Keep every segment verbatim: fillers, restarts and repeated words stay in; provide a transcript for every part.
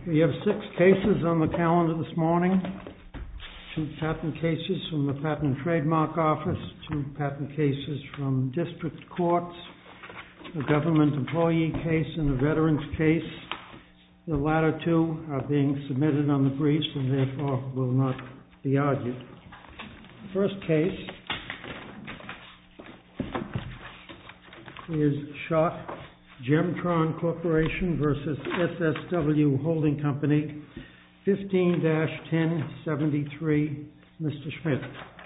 We have six cases on the calendar this morning. Two patent cases from the Patent and Trademark Office, two patent cases from district courts, a government employee case and a veterans case. The latter two are being submitted on the briefs and therefore will not be argued. The first case is Schott Gemtron Corporation versus S S W Holding Company, fifteen dash ten seventy-three. Mister Schmidt.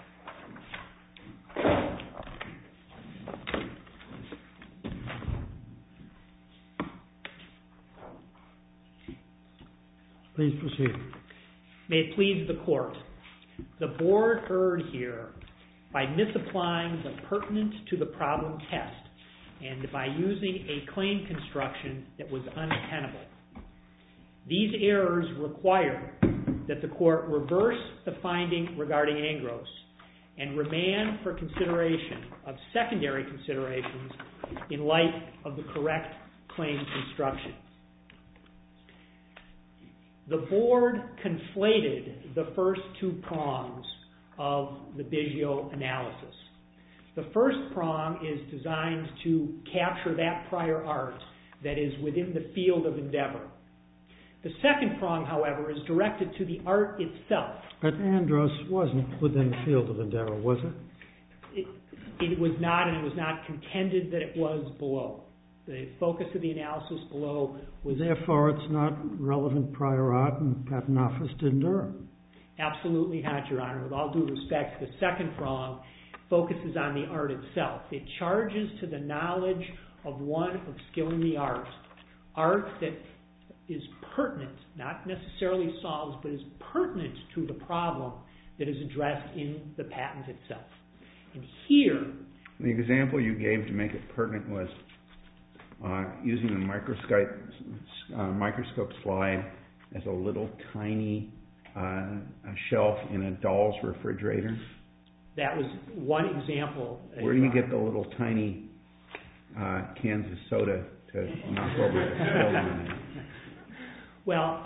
Please proceed. May it please the court. The board erred here by misapplying the pertinent to the problem test and by using a claim construction that was untenable. These errors require that the court reverse the finding regarding Angros and remand for consideration of secondary considerations in light of the correct claim construction. The board conflated the first two prongs of the Biggio analysis. The first prong is designed to capture that prior art that is within the field of endeavor. The second prong, however, is directed to the art itself. But Andros wasn't within the field of endeavor, was it? It, it was not, and it was not contended that it was below. The focus of the analysis below was... Therefore, it's not relevant prior art and the Patent Office didn't err. Absolutely not, Your Honor. With all due respect, the second prong focuses on the art itself. It charges to the knowledge of one of skill in the art, art that is pertinent, not necessarily solves, but is pertinent to the problem that is addressed in the patent itself. And here... The example you gave to make it pertinent was uh, using a microscope, uh, microscope slide as a little tiny uh, a shelf in a doll's refrigerator. That was one example. Where do you get the little tiny uh, cans of soda to knock over the stove? Well,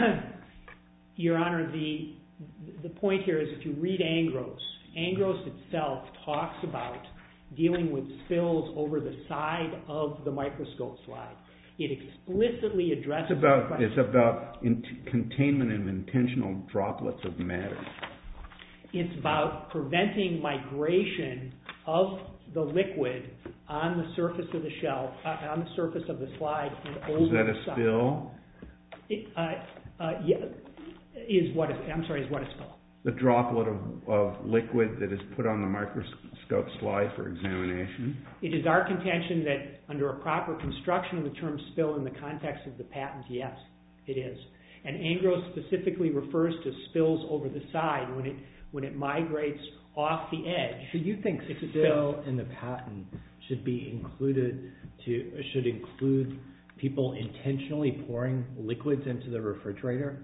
Your Honor, the the point here is if you read Angros, Angros itself talks about dealing with spills over the side of the microscope slide. It explicitly addresses... It's about, it's about in containment of intentional droplets of matter. It's about preventing migration of the liquid on the surface of the shelf, uh, on the surface of the slide and over Is that the a side. spill? It, uh, uh, yeah, is what? A, I'm sorry. Is what a spill? The droplet of, of liquid that is put on the microscope slide for examination. It is our contention that under a proper construction of the term spill in the context of the patent, yes, it is. And Angros specifically refers to spills over the side when it when it migrates off the edge. So you think spill in the patent should be included to should include people intentionally pouring liquids into the refrigerator?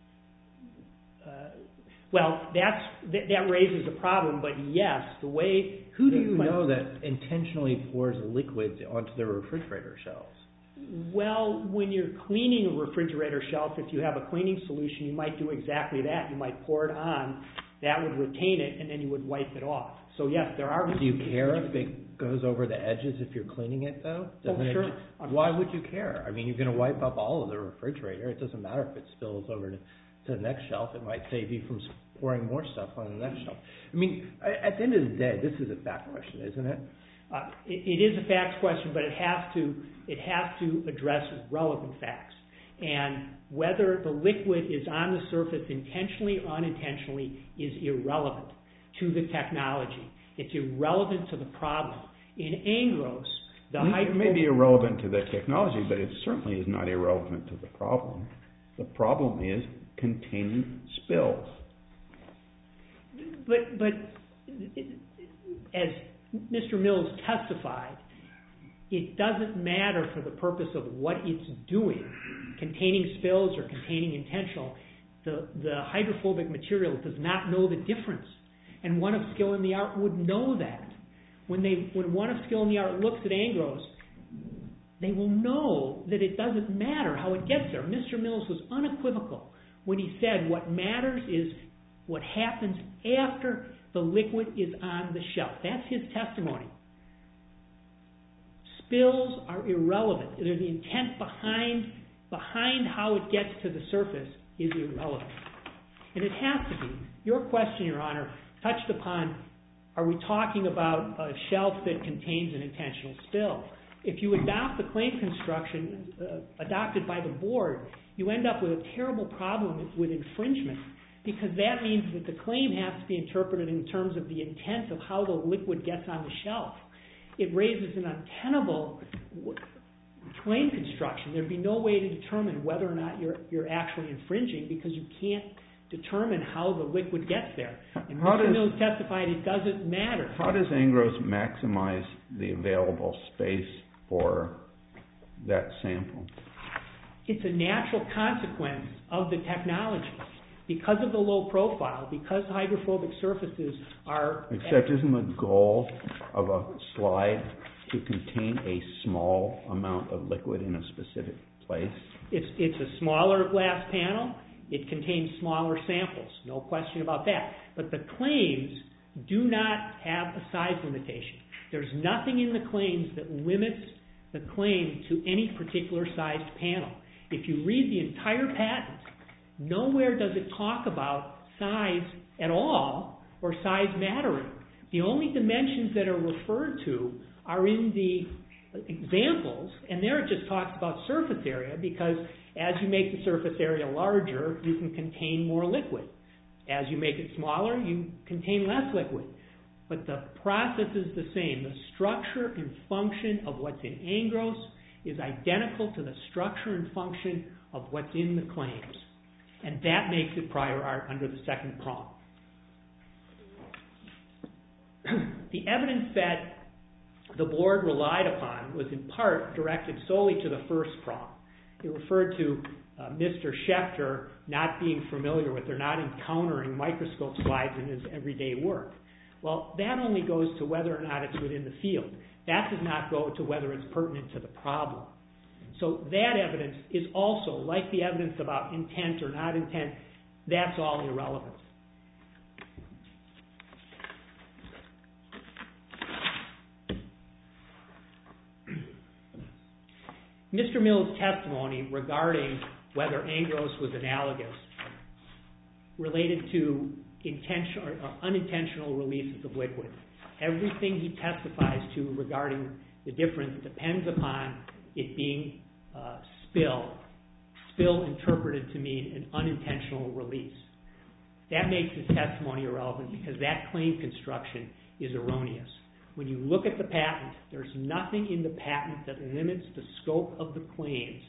Uh, well, that's that, that raises a problem. But yes, the way who do you know that intentionally pours liquids onto the refrigerator shelves? Well, when you're cleaning a refrigerator shelf, if you have a cleaning solution, you might do exactly that. You might pour it on. That would retain it, and then you would wipe it off. So yes, there are... Do you care if it goes over the edges if you're cleaning it, though? Doesn't oh, sure. It, why would you care? I mean, you're going to wipe up all of the refrigerator. It doesn't matter if it spills over to, to the next shelf. It might save you from pouring more stuff on the next shelf. I mean, at the end of the day, this is a fact question, isn't it? Uh, it, it is a facts question, but it has to it has to address relevant facts. And whether the liquid is on the surface intentionally or unintentionally is irrelevant to the technology. It's irrelevant to the problem. In Angros, the it may be irrelevant to the technology, but it certainly is not irrelevant to the problem. The problem is containing spills. But but as Mister Mills testified, it doesn't matter for the purpose of what it's doing, containing spills or containing intentional. The, the hydrophobic material does not know the difference. And one of skill in the art would know that. When they, when one of skill in the art looks at Angros, they will know that it doesn't matter how it gets there. Mister Mills was unequivocal when he said what matters is what happens after the liquid is on the shelf. That's his testimony. Spills are irrelevant. They're the intent behind, behind how it gets to the surface is irrelevant. And it has to be. Your question, Your Honor, touched upon, are we talking about a shelf that contains an intentional spill? If you adopt the claim construction uh, adopted by the board, you end up with a terrible problem with infringement, because that means that the claim has to be interpreted in terms of the intent of how the liquid gets on the shelf. It raises an untenable claim construction. There'd be no way to determine whether or not you're, you're actually infringing, because you can't determine how the liquid gets there. And how Mister does, Mills testified it doesn't matter. How does Angros maximize the available space for that sample? It's a natural consequence of the technology. Because of the low profile, because hydrophobic surfaces are... Except isn't the goal of a slide to contain a small amount of liquid in a specific place? It's, it's a smaller glass panel. It contains smaller samples. No question about that. But the claims do not have a size limitation. There's nothing in the claims that limits the claim to any particular sized panel. If you read the entire patent, nowhere does it talk about size at all or size mattering. The only dimensions that are referred to are in the examples, and there it just talks about surface area, because as you make the surface area larger, you can contain more liquid. As you make it smaller, you contain less liquid. But the process is the same. The structure and function of what's in Angros is identical to the structure and function of what's in the claims. And that makes it prior art under the second prong. The evidence that the board relied upon was in part directed solely to the first prong. It referred to uh, Mister Schechter not being familiar with or not encountering microscope slides in his everyday work. Well, that only goes to whether or not it's within the field. That does not go to whether it's pertinent to the problem. So that evidence is also, like the evidence about intent or not intent, that's all irrelevant. Mister Mills' testimony regarding whether Angros was analogous related to intentional or unintentional releases of liquid. Everything he testifies to regarding the difference depends upon it being uh, spill, spill interpreted to mean an unintentional release. That makes his testimony irrelevant because that claim construction is erroneous. When you look at the patent, there's nothing in the patent that limits the scope of the claims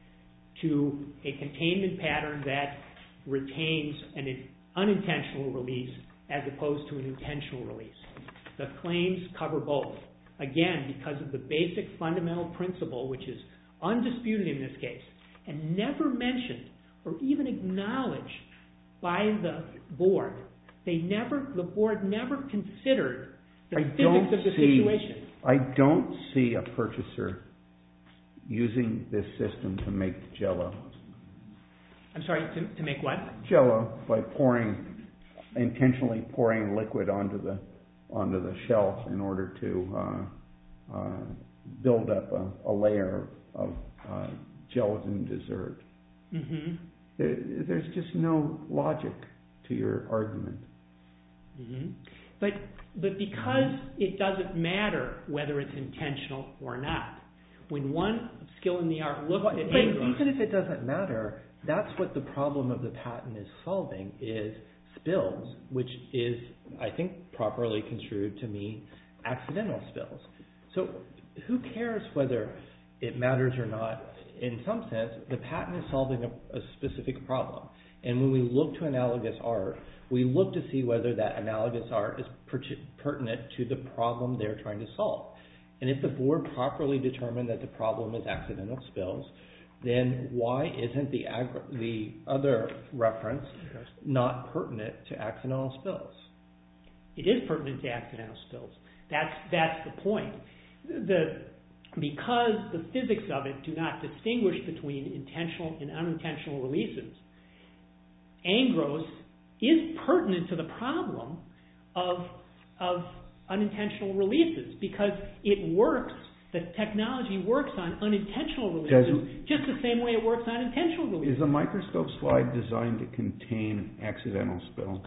to a containment pattern that retains an unintentional release as opposed to an intentional release. The claims cover both. Again, because of the basic fundamental principle, which is undisputed in this case, and never mentioned or even acknowledged by the board. They never, the board never considered the I physics of the see, situation. I don't see a purchaser using this system to make Jell-O. I'm sorry, to, to make what? Jell-O, by pouring, intentionally pouring liquid onto the onto the shelf in order to uh, uh, build up a, a layer of uh, gelatin dessert. Mm-hmm. There, there's just no logic to your argument. Mm-hmm. But but because it doesn't matter whether it's intentional or not, when one skill in the art looks but, at but Angros, even if it doesn't matter, that's what the problem of the patent is solving, is spills, which is, I think, properly construed to mean accidental spills. So who cares whether it matters or not? In some sense, the patent is solving a, a specific problem. And when we look to analogous art, we look to see whether that analogous art is per- pertinent to the problem they're trying to solve. And if the board properly determined that the problem is accidental spills, then why isn't the agri- the other reference not pertinent to accidental spills? it is pertinent to accidental spills. That's that's the point. The because the physics of it do not distinguish between intentional and unintentional releases, Angros is pertinent to the problem of, of unintentional releases because it works, the technology works on unintentional releases just the same way it works on intentional releases. Is the microscope slide designed to contain accidental spill?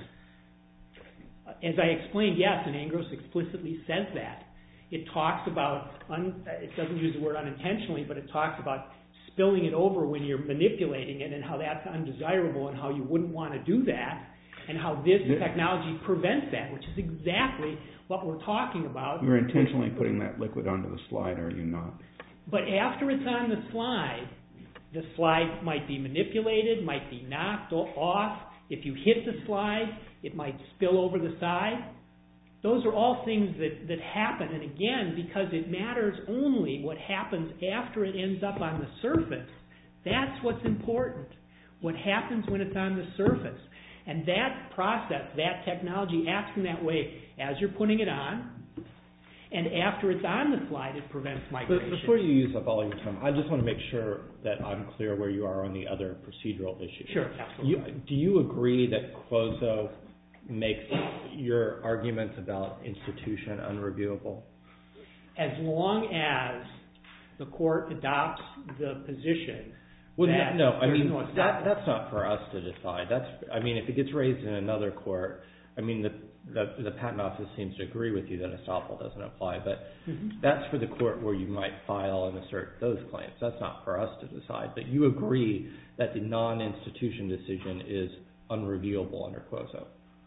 As I explained, yes, and Angros explicitly says that. It talks about, un, it doesn't use the word unintentionally, but it talks about spilling it over when you're manipulating it and how that's undesirable and how you wouldn't want to do that and how this technology prevents that, which is exactly what we're talking about. You're intentionally putting that liquid onto the slide, are you not? But after it's on the slide, the slide might be manipulated, might be knocked off. If you hit the slide, it might spill over the side. Those are all things that, that happen, and again, because it matters only what happens after it ends up on the surface, that's what's important. What happens when it's on the surface. And that process, that technology acts in that way as you're putting it on, and after it's on the slide, it prevents migration. But before you use up all your time, I just want to make sure that I'm clear where you are on the other procedural issues. Sure, absolutely. You, do you agree that Quozo makes your arguments about institution unreviewable? As long as the court adopts the position well, that no, I mean no that, that's not for us to decide. That's I mean, if it gets raised in another court, I mean the the, the patent office seems to agree with you that estoppel doesn't apply, but mm-hmm. that's for the court where you might file and assert those claims. That's not for us to decide. But you agree that the non-institution decision is unreviewable under Quozo.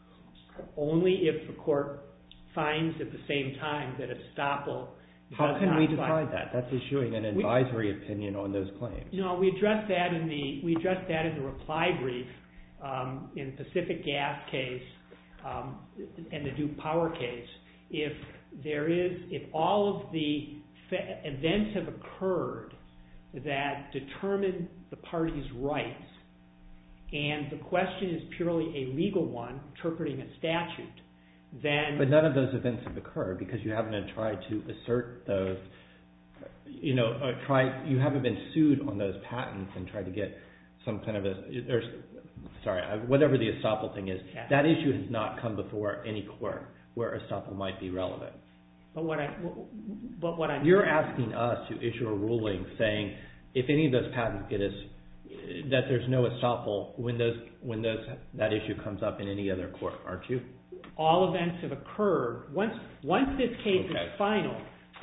Only if the court finds at the same time that estoppel How can we apply. decide that? That's issuing an advisory we, opinion on those claims. No, we addressed that in the we addressed that in the reply brief um, in the Pacific Gas case um, and the Duke Power case. If there is, if all of the fe- events have occurred that determine the party's rights, and the question is purely a legal one, interpreting a statute, then... But none of those events have occurred because you haven't tried to assert those, you know, uh, try, you haven't been sued on those patents and tried to get some kind of a, or, sorry, whatever the estoppel thing is, yeah. That issue has not come before any court where estoppel might be relevant. But what I, but what I'm... You're asking us to issue a ruling saying if any of those patents get us, that there's no estoppel when those when those that issue comes up in any other court, aren't you? All events have occurred. Once once this case okay. is final,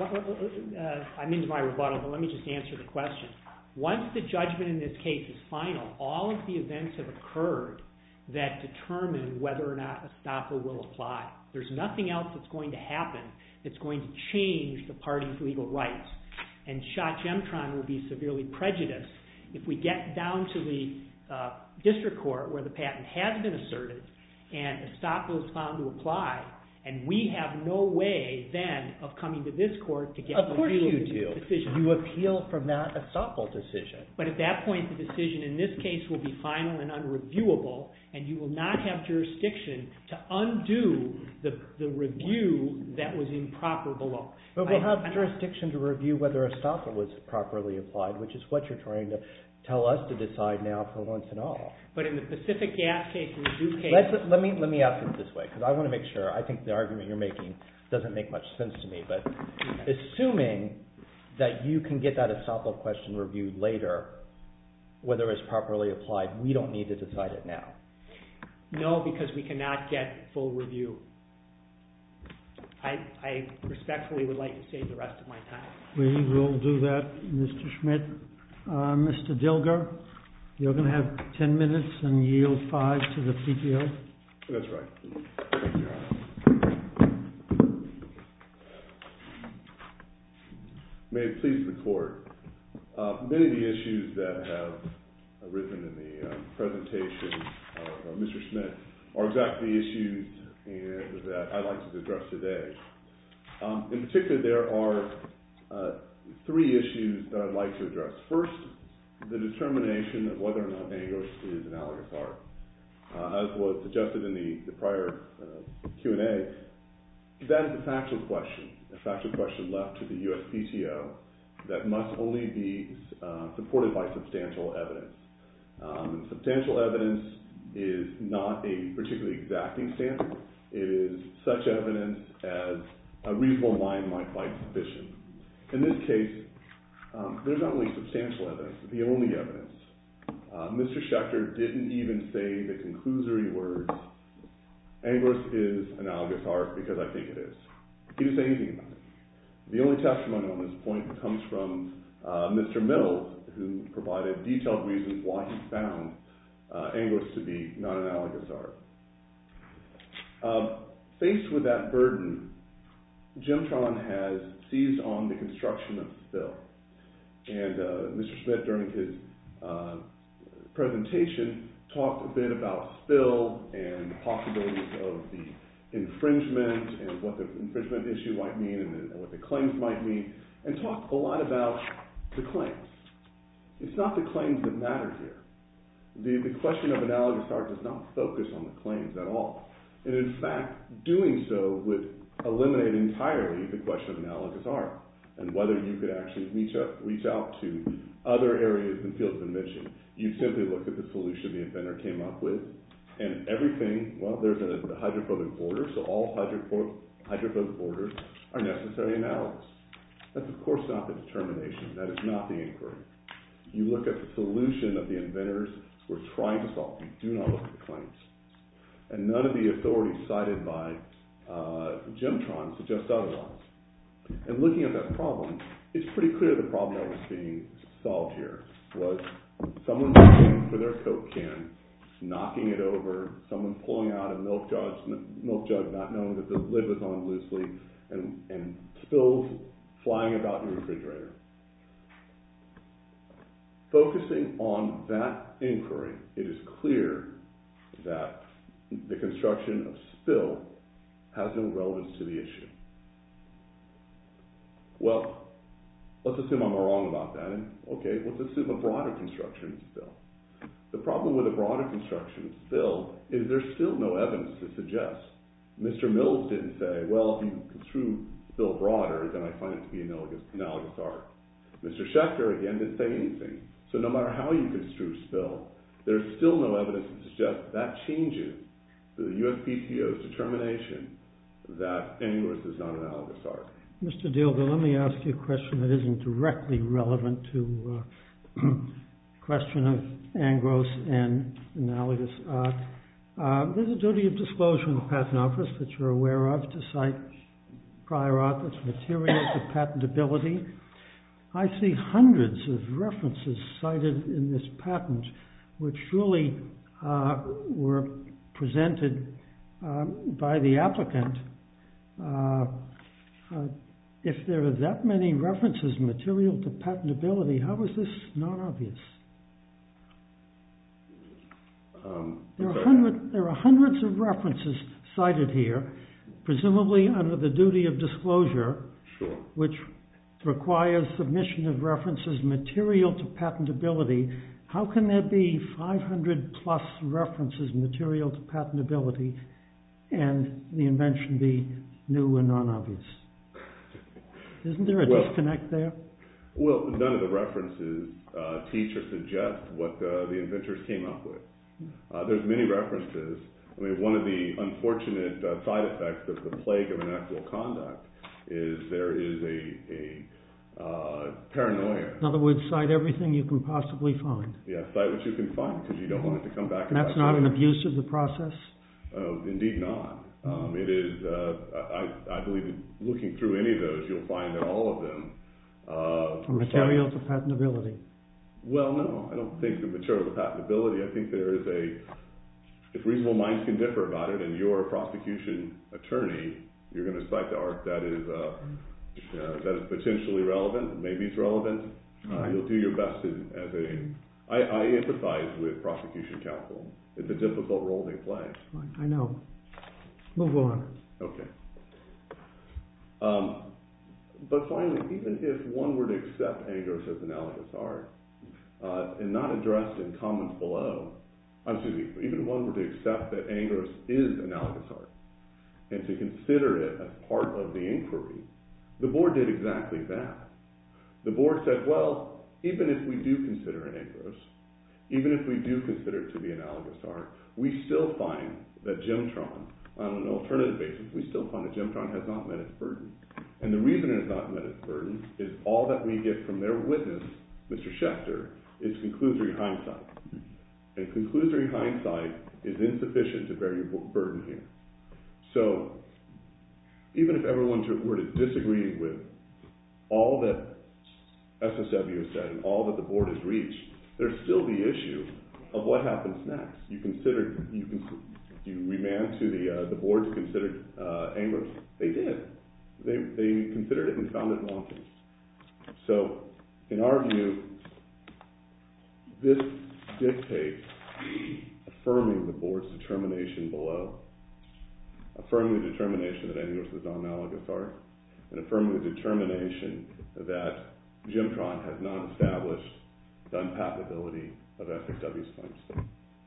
uh, I'm into my rebuttal, but let me just answer the question. Once the judgment in this case is final, all of the events have occurred that determine whether or not estoppel will apply. There's nothing else that's going to happen that's going to change the party's legal rights. And Shot Gemtron will be severely prejudiced if we get down to the uh, district court where the patent has been asserted and estoppel is found to apply, and we have no way then of coming to this court to get of course review you of the do. decision. You appeal from that estoppel decision. But at that point, the decision in this case will be final and unreviewable, and you will not have jurisdiction to undo the, the review that was improper below. But we'll I, have I'm, jurisdiction to review whether estoppel was properly applied, which is what you're trying to tell us to decide now for once and all. But in the Pacific Gas case and the Duke case... Let's, let me let me ask it this way, because I want to make sure. I think the argument you're making doesn't make much sense to me. But okay. Assuming that you can get that estoppel question reviewed later, whether it's properly applied, we don't need to decide it now. No, because we cannot get full review. I, I respectfully would like to save the rest of my time. We will do that, Mister Schmidt. Uh, Mister Dilger, you're going to have ten minutes and yield five to the P T O. That's right. Thank you, Your Honor. May it please the Court, uh, many of the issues that have arisen in the uh, presentation of uh, Mister Schmidt are exactly the issues and, that I'd like to address today. Um, in particular, there are uh, three issues that I'd like to address. First, the determination of whether or not Angros is analogous art. Uh, as was suggested in the, the prior uh, Q and A, that is a factual question, a factual question left to the U S P T O that must only be uh, supported by substantial evidence. Um, and substantial evidence is not a particularly exacting standard. It is such evidence as a reasonable mind might find sufficient. In this case, um, there's not only substantial evidence, but the only evidence. Uh, Mister Schechter didn't even say the conclusory words, Angros is analogous art because I think it is. He didn't say anything about it. The only testimony on this point comes from uh, Mister Mills, who provided detailed reasons why he found uh, Angros to be non-analogous art. Uh, faced with that burden, Gemtron has seized on the construction of spill. And uh, Mister Schmidt, during his uh, presentation, talked a bit about spill and the possibilities of the infringement and what the infringement issue might mean and, the, and what the claims might mean, and talked a lot about the claims. It's not the claims that matter here. The, the question of analogous art does not focus on the claims at all. And in fact, doing so would eliminate entirely the question of analogous art and whether you could actually reach out, reach out to other areas and fields of invention. You'd simply look at the solution the inventor came up with, and everything, well, there's a, a hydrophobic border, so all hydropho- hydrophobic borders are necessary analogous. That's of course not the determination. That is not the inquiry. You look at the solution that the inventors were trying to solve. You do not look at the claims. And none of the authorities cited by uh, Gemtron suggest otherwise. And looking at that problem, it's pretty clear the problem that was being solved here was someone reaching for their Coke can, knocking it over, someone pulling out a milk jug, milk jug not knowing that the lid was on loosely, and, and spills flying about your refrigerator. Focusing on that inquiry, it is clear that the construction of spill has no relevance to the issue. Well, let's assume I'm wrong about that, and okay, let's assume a broader construction of spill. The problem with a broader construction of spill is there's still no evidence to suggest. Mister Mills didn't say, well, if you construe spill broader, then I find it to be analogous, analogous art. Mister Schechter, again, didn't say anything. So no matter how you construe spill, there's still no evidence to suggest that changes the U S P T O's determination that Angros is not analogous art. Mister Dilger, let me ask you a question that isn't directly relevant to uh, question of Angros and analogous art. Uh, there's a duty of disclosure in the Patent Office that you're aware of to cite prior art that's material to patentability. I see hundreds of references cited in this patent which surely uh, were presented um, by the applicant. Uh, uh, if there are that many references material to patentability, how is this not obvious? Um, there, are hundred, there are hundreds of references cited here, presumably under the duty of disclosure, sure. which requires submission of references material to patentability. How can there be five hundred plus references material to patentability and the invention be new and non-obvious? Isn't there a well, disconnect there? Well, none of the references uh, teach or suggest what uh, the inventors came up with. Uh, there's many references. I mean, one of the unfortunate uh, side effects of the plague of inequitable conduct is there is a, a uh, paranoia. In other words, cite everything you can possibly find. Yeah, cite what you can find because you don't want it to come back. And that's not an abuse of the process? Uh, indeed not. Um, it is, uh, I, I believe that looking through any of those, you'll find that all of them uh, are material to patentability. Well, no, I don't think the material to patentability. I think there is a, if reasonable minds can differ about it and you're a prosecution attorney, you're going to cite the art that is uh, uh, that is potentially relevant, maybe it's relevant. Uh, right. You'll do your best in, as a, I, I empathize with prosecution counsel. It's a difficult role they play. I know. Move on. Okay. Um, but finally, even if one were to accept Angros as analogous art, uh, and not addressed in comments below, excuse me, even if one were to accept that Angros is analogous art, and to consider it as part of the inquiry, the board did exactly that. The board said, well, even if we do consider it Angros, even if we do consider it to be analogous art, we still find that Gemtron, on an alternative basis, we still find that Gemtron has not met its burden. And the reason it has not met its burden is all that we get from their witness, Mister Schechter, is conclusory hindsight. And conclusory hindsight is insufficient to bear your burden here. So, even if everyone were to disagree with all that S S W has said and all that the board has reached, there's still the issue of what happens next. You consider, you can, you remand to the uh, the board to consider uh, Angros. They did. They they considered it and found it wanting. So, in our view, this dictates affirming the board's determination below, affirming the determination that Angros is non-analogous art, and affirming the determination that Gemtron has not established the unpatentability of S S W's claims.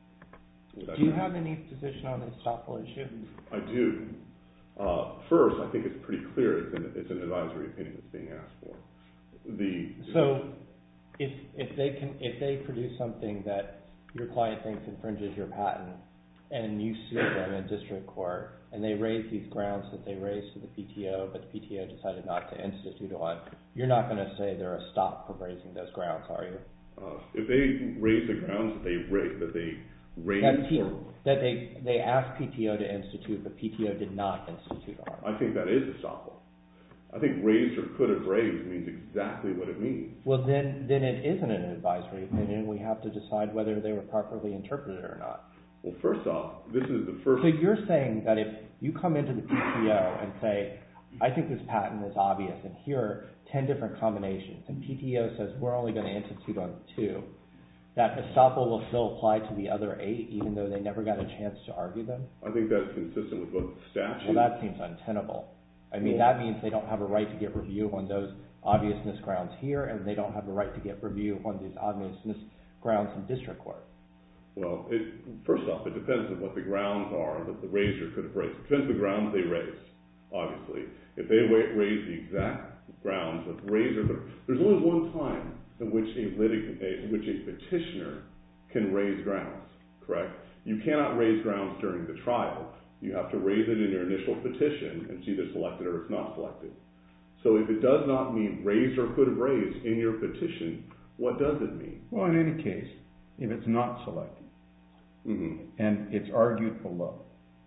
Do you have any position on the estoppel issue? I do. Uh, first, I think it's pretty clear it's an, it's an advisory opinion that's being asked for. The so, if if they can if they produce something that your client thinks infringes your patent, and you sue them in district court, and they raise these grounds that they raised to the P T O, but the P T O decided not to institute one, you're not going to say they're a stop from raising those grounds, are you? Uh, if they raise the grounds that they raise, that they raised, that, P- or, that they they asked P T O to institute, but P T O did not institute one. I think that is estoppel. I think raised or could have raised means exactly what it means. Well, then then it isn't an advisory opinion. We have to decide whether they were properly interpreted or not. Well, first off, this is the first... So you're saying that if you come into the P T O and say, I think this patent is obvious, and here are ten different combinations, and P T O says we're only going to institute on two, that estoppel will still apply to the other eight, even though they never got a chance to argue them? I think that's consistent with both the statute... Well, that seems untenable. I mean, that means they don't have a right to get review on those obviousness grounds here, and they don't have a right to get review on these obviousness grounds in district court. Well, it, first off, it depends on what the grounds are that the raiser could have raised. It depends on the grounds they raised, obviously. If they raise the exact grounds that the raiser... There's only one time in which a litigant, in which a petitioner can raise grounds, correct? You cannot raise grounds during the trial. You have to raise it in your initial petition, and it's either selected or it's not selected. So if it does not mean raised or could have raised in your petition, what does it mean? Well, in any case, if it's not selected, mm-hmm. and it's argued below,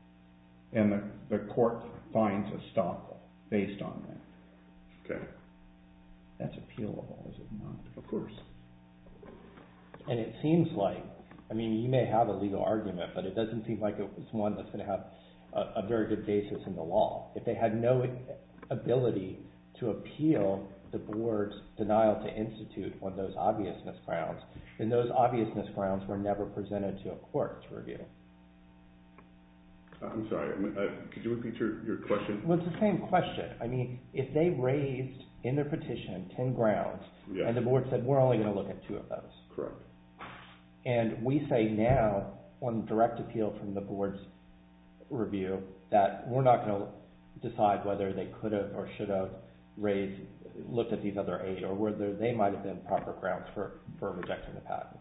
and the, the court finds estoppel based on that, okay, that's appealable, is it not? Of course. And it seems like, I mean, you may have a legal argument, but it doesn't seem like it was one that's going to have a, a very good basis in the law. If they had no ability to appeal the board's denial to institute on those obviousness grounds, then those obviousness grounds were never presented to a court to review. I'm sorry, uh, could you repeat your, your question? Well, it's the same question. I mean, if they raised in their petition ten grounds, yes. and the board said, we're only going to look at two of those. Correct. And we say now, on direct appeal from the board's review, that we're not going to decide whether they could have or should have raised, looked at these other eight, or whether they might have been proper grounds for, for rejecting the patent.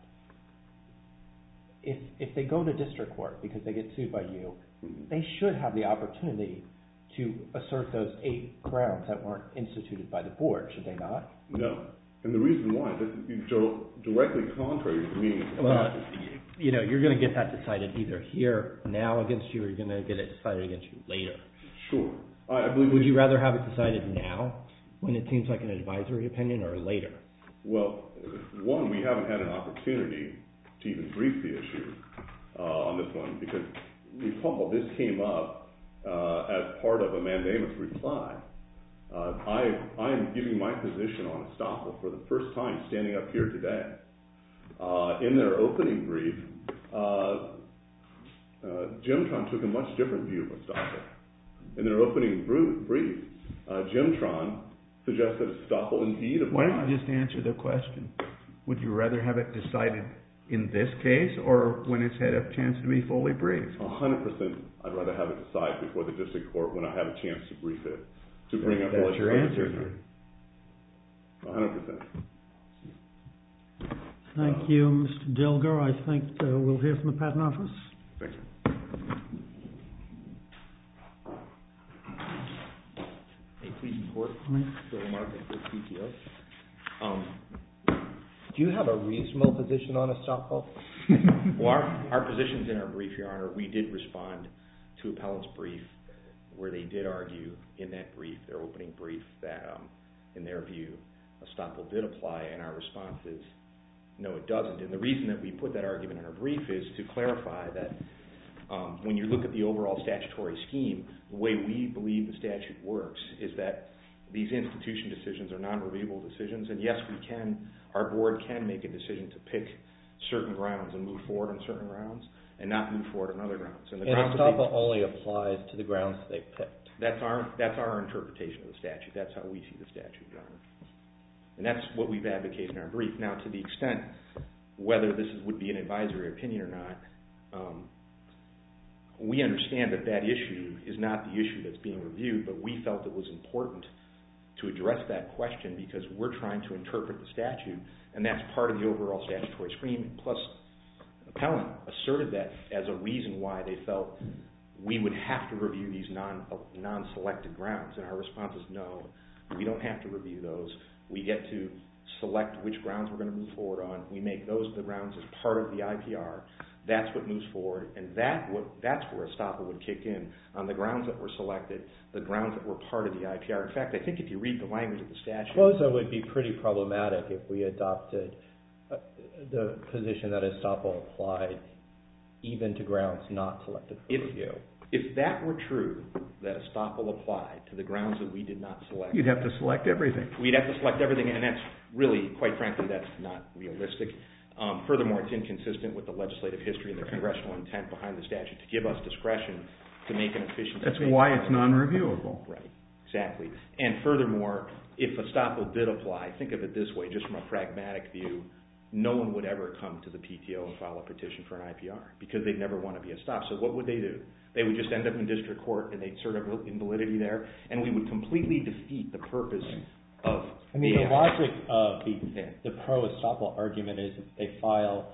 If if they go to district court because they get sued by you, mm-hmm. they should have the opportunity to assert those eight grounds that weren't instituted by the board, should they not? No. And the reason why, this is directly contrary to the meaning of the well, statute. You know, you're going to get that decided either here, now against you, or you're going to get it decided against you later. Sure. I, I believe. Would you rather have it decided now, when it seems like an advisory opinion, or later? Well, one, we haven't had an opportunity to even brief the issue uh, on this one, because recall, this came up uh, as part of a mandamus reply. Uh, I, I am giving my position on estoppel for the first time standing up here today. Uh, in their opening brief, uh, uh, Gemtron took a much different view of estoppel. In their opening brief, uh, Gemtron suggested estoppel indeed applies. Why don't you just answer the question? Would you rather have it decided in this case, or when it's had a chance to be fully briefed? A hundred percent, I'd rather have it decided before the district court when I have a chance to brief it. To bring up That's your answer. one hundred percent. Thank you, Mister Dilger. I think uh, we'll hear from the Patent Office. Thank you. Hey, please report. Bill Martin for P T O. Um, do you have a reasonable position on estoppel? Well, our, our positions in our brief, Your Honor, we did respond to appellant's brief where they did argue in that brief, their opening brief, that um, in their view, estoppel did apply, and our response is, no, it doesn't. And the reason that we put that argument in our brief is to clarify that um, when you look at the overall statutory scheme, the way we believe the statute works is that these institution decisions are non-reviewable decisions, and yes, we can, our board can make a decision to pick certain grounds and move forward on certain grounds and not move forward on other grounds. And, the and grounds estoppel they, only applies to the grounds they picked. That's our, that's our interpretation of the statute. That's how we see the statute, Your Honor. And that's what we've advocated in our brief. Now, to the extent whether this is, would be an advisory opinion or not, um, we understand that that issue is not the issue that's being reviewed, but we felt it was important to address that question because we're trying to interpret the statute, and that's part of the overall statutory scheme. Plus, appellant asserted that as a reason why they felt we would have to review these non, non-selected grounds, and our response is no, we don't have to review those. We get to select which grounds we're going to move forward on. We make those the grounds as part of the I P R. That's what moves forward, and that what, that's where estoppel would kick in, on the grounds that were selected, the grounds that were part of the I P R. In fact, I think if you read the language of the statute... I suppose that would be pretty problematic if we adopted uh, the position that estoppel applied even to grounds not selected for if, review. If that were true, that estoppel applied to the grounds that we did not select... You'd have to select everything. We'd have to select everything, and that's really, quite frankly, that's not realistic. Um, furthermore, it's inconsistent with the legislative history and the congressional intent behind the statute to give us discretion to make an efficient... That's why it's non-reviewable. Right, exactly. And furthermore, if estoppel did apply, think of it this way, just from a pragmatic view, no one would ever come to the P T O and file a petition for an I P R because they'd never want to be estopped. So what would they do? They would just end up in district court and they'd sort of invalidity there, and we would completely defeat the purpose of... I mean, the, the logic of the, yeah. the pro-estoppel argument is if they file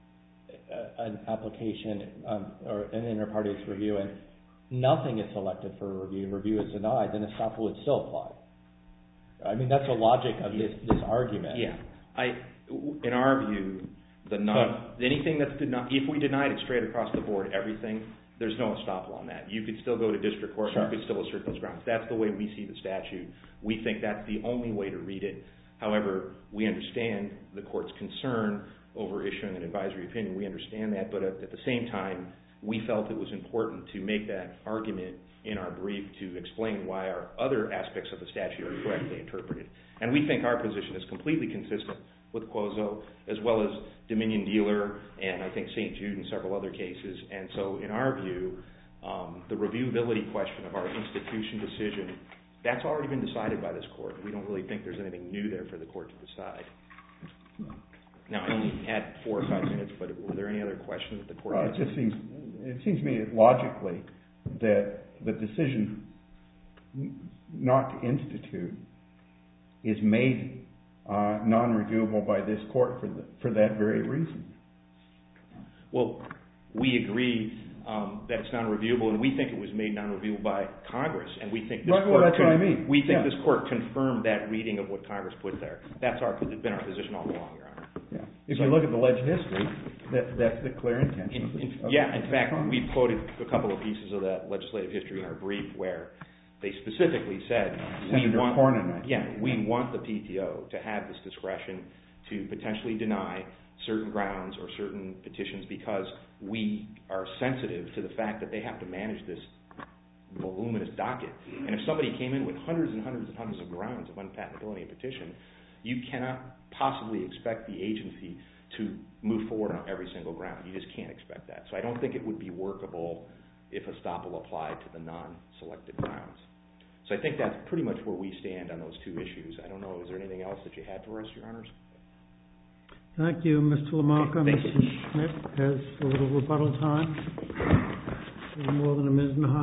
a, an application um, or an inter-parties review and nothing is selected for a review, review is denied, then estoppel would still apply. I mean, that's the logic of this, this argument. Yeah. I, in our view, the non, so, anything that's denied, if we denied it straight across the board, everything, there's no estoppel on that. You could still go to district court sure. and you could still assert those grounds. That's the way we see the statute. We think that's the only way to read it. However, we understand the court's concern over issuing an advisory opinion. We understand that, but at, at the same time, we felt it was important to make that argument in our brief to explain why our other aspects of the statute are correctly interpreted. And we think our position is completely consistent with Quozo, as well as Dominion Dealer, and I think Saint Jude and several other cases. And so in our view, um, the reviewability question of our institution decision, that's already been decided by this court. We don't really think there's anything new there for the court to decide. Now, I only had four or five minutes, but were there any other questions that the court well, had? It just seems, it seems to me logically that the decision not to institute is made uh, non-reviewable by this court for the, for that very reason. Well, we agree um, that it's non-reviewable, and we think it was made non-reviewable by Congress, and we think this right, court well, that's con- what I mean. we think yeah. this court confirmed that reading of what Congress put there. That's our been our position all along, Your Honor. Yeah. If so, you look at the alleged history, that, that's the clear intention. In, of the, in, of yeah, the, in fact, we quoted a couple of pieces of that legislative history in our brief where they specifically said, we Senator want, Cornyn, yeah, we want the P T O to have this discretion to potentially deny certain grounds or certain petitions because we are sensitive to the fact that they have to manage this voluminous docket. And if somebody came in with hundreds and hundreds and hundreds of grounds of unpatentability in a petition, you cannot possibly expect the agency to move forward on every single ground. You just can't expect that. So I don't think it would be workable if estoppel applied to the non-selected grounds. So I think that's pretty much where we stand on those two issues. I don't know, is there anything else that you had for us, Your Honors? Thank you, Mister Lamarca. Thank Mister you. Schmidt has a little rebuttal time, a little more than a minute and a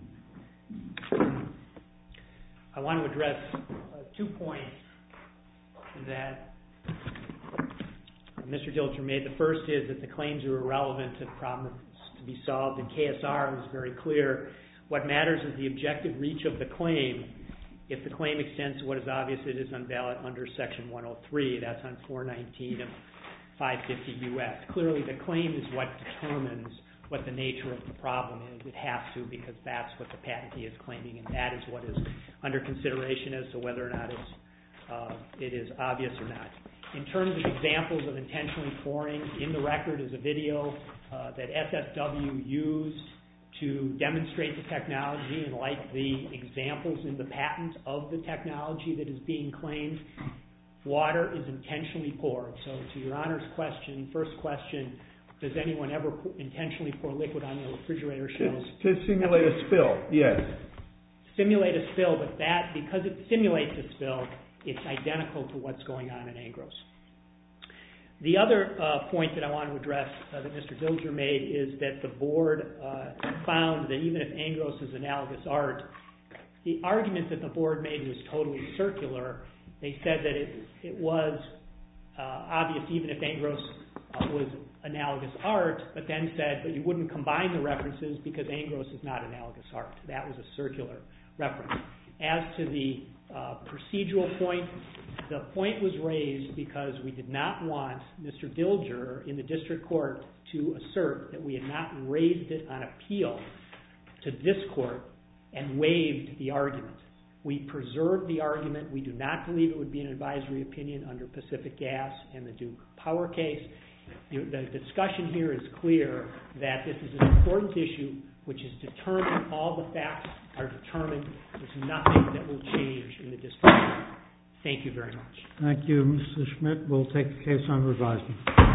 half. I want to address uh, two points that Mister Dilger made. The first is that the claims are irrelevant to the problem to be solved. In K S R, it was very clear. What matters is the objective reach of the claim. If the claim extends to what is obvious, it is invalid under Section one oh three. That's on four nineteen of five fifty U S. Clearly, the claim is what determines what the nature of the problem is. It has to, because that's what the patentee is claiming, and that is what is under consideration as to whether or not it's, uh, it is obvious or not. In terms of examples of intentionally pouring, in the record is a video uh, that S S W used to demonstrate the technology, and like the examples in the patent of the technology that is being claimed, water is intentionally poured. So to Your Honor's question, first question, does anyone ever pour, intentionally pour liquid on the refrigerator shelves? To, to simulate a spill, yes. Simulate a spill, but that, because it simulates a spill, it's identical to what's going on in Angros. The other uh, point that I want to address uh, that Mister Dilger made is that the board uh, found that even if Angros is analogous art, the argument that the board made was totally circular. They said that it, it was uh, obvious even if Angros uh, was analogous art, but then said, but you wouldn't combine the references because Angros is not analogous art. That was a circular reference. As to the uh, procedural point, the point was raised because we did not want Mister Dilger in the district court to assert that we had not raised it on appeal to this court and waived the argument. We preserved the argument. We do not believe it would be an advisory opinion under Pacific Gas and the Duke Power case. The, the discussion here is clear that this is an important issue which is determined, all the facts are determined. There's nothing that will change in the district court. Thank you very much. Thank you, Mister Schmidt. We'll take the case on revising.